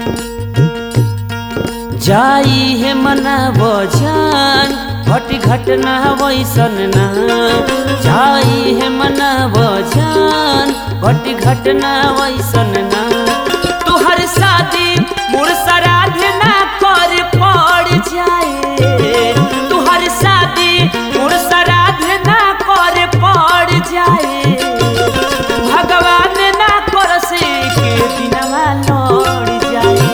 जाई है मनावो जान घटी घटना वैसन ना जाई है मनावो जान घटी घटना वैसन ना तुहर शादी मोर श्राद्ध ना कर पड़ जाए तुहर शादी मोर श्राद्ध ना कर पड़ जाए भगवान ना कर से के दिनवा लड़ जाए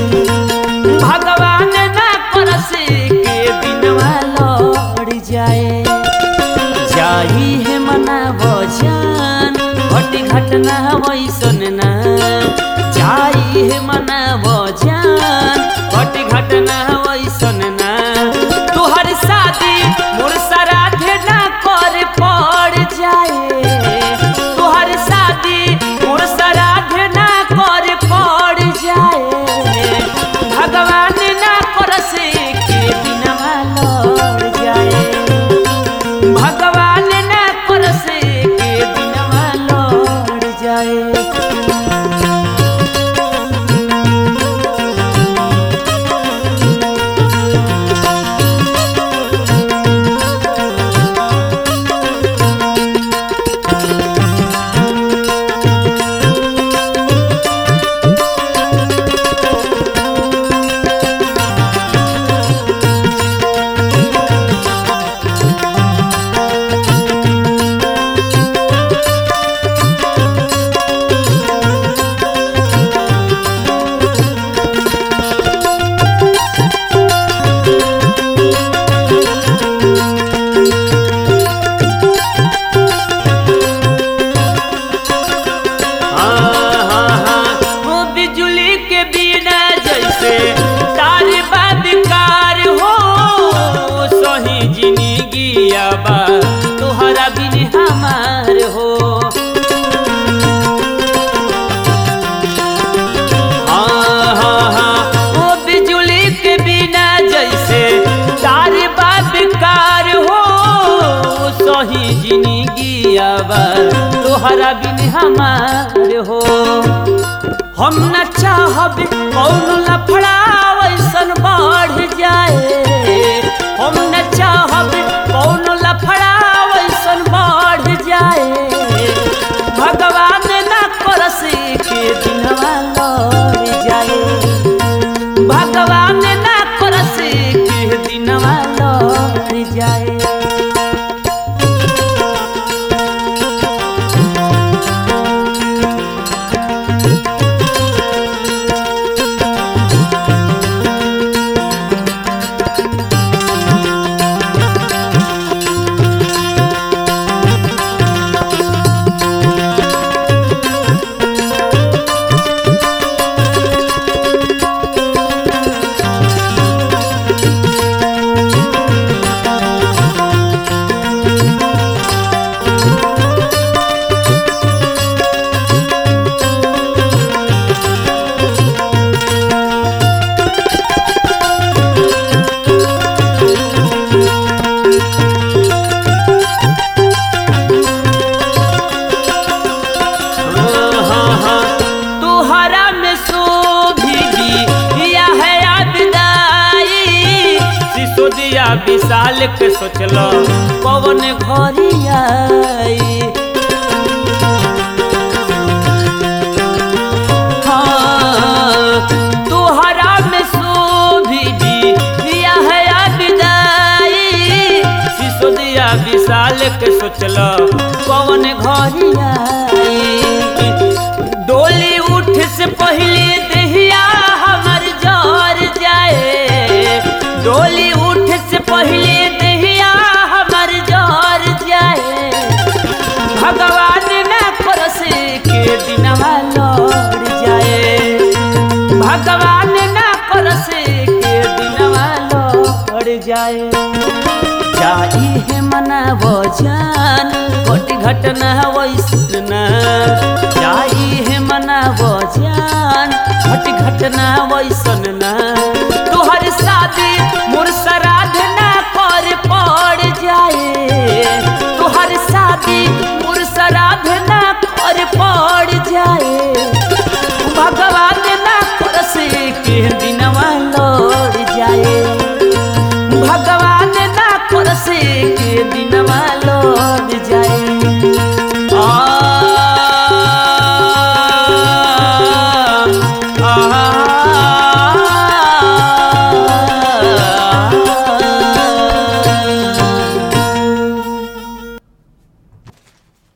भगवान ना कर से के दिनवा लड़ जाए जाई है मनावो जान घटी घटना वैसन ना जाई है मनावो जान घटी घटना वैसन ना तुहर शादी मोर श्राद्ध ना कर पड़ जाए तुहर शादी मोर श्राद्ध ना कर पड़ जाए भगवान ना कर से के दिनवा लड़ जाए भगवान ना कर से के दिनवा लड़ जाए। तोहरा बिन हमार हो हाँ हाँ हाँ वो बिजुली के बिना जैसे तार बेकार हो सही जिंदगी आबा तोहरा बिन हमार हो हम न चाहब कौन लफड़ा वैसन बढ़ जाए हम न चाहब कौन लफड़ा वैसन बढ़ जाए भगवान ना कर से के दिनवा लड़ जाए भगवान ना कर से के दिनवा लड़ जाए। विशाल के सोचलो पवन घरी आई हाँ तुहरा में शोभी दिया है विदाई सिसोदिया विशाल के सोचलो पवन घरी आई डोली उठ से पहले दहिया हमर जर जाए डोली उठ से पहले दहिया हमर जर जाए भगवान ना कर से के दिनवा लड़ जाए भगवान ना कर से के दिनवा लड़ जाए जाई है मनावो जान घटी घटना वैसन ना जाई है मनावो जान घटी घटना